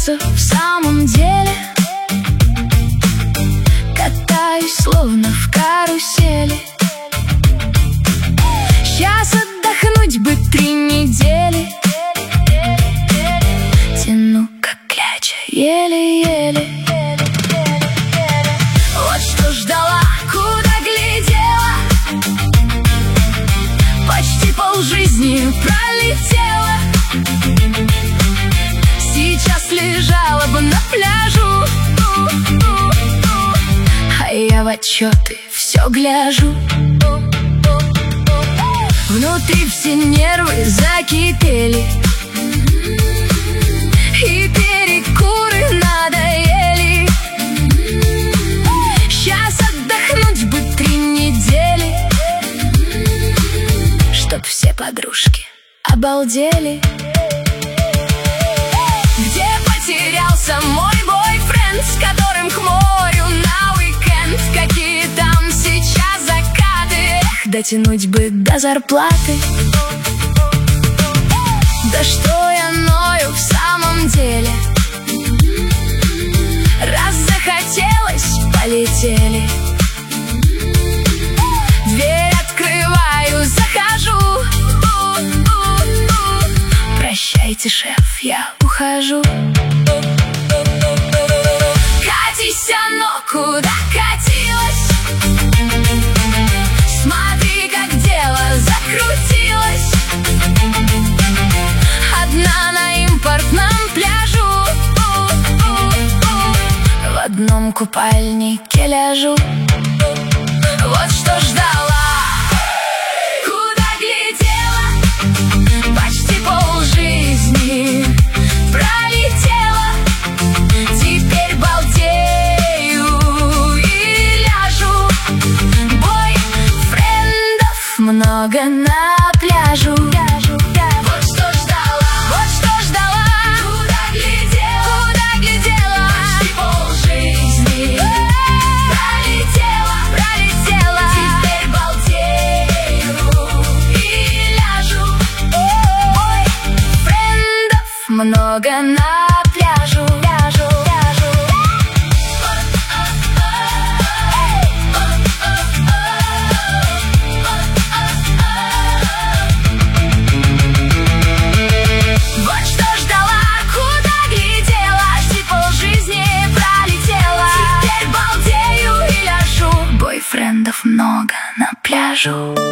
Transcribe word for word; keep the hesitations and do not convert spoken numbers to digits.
потерялся в самом деле. Катаюсь словно в карусели. Сейчас отдохнуть бы три недели. Тяну как кляча, еле-еле. Вот что ждала, куда глядела. Почти полжизни пролетела. Сейчас лежала бы на пляжу, а я в отчеты все гляжу. Внутри все нервы закипели, и перекуры надоели. Сейчас отдохнуть бы три недели, чтоб все подружки обалдели. Где потерялся мой бойфренд, с которым к морю на уикенд? Какие там сейчас закаты? Эх, дотянуть бы до зарплаты. Да что я ною в самом деле? Раз захотелось, полетели. Дверь открываю, захожу. Прощайте, шеф, я ухожу. Катись, оно куда катилось. Смотри, как дело закрутилось. Одна на импортном пляжу, в одном купальнике ляжу. Вот что ждала, куда глядела. Почти полжизни пролетела. Теперь балдею и ляжу. Бойфрендов много на пляжу. Вот что ждала, вот что ждала. Куда глядела, куда глядела. Почти полжизни пролетела, пролетела. Теперь балдею и ляжу. Бойфрендов много на пляжу. Ляжу, ляжу. Вот что ждала, куда глядела. Почти полжизни пролетела. Теперь балдею и ляжу. Бойфрендов много на пляжу.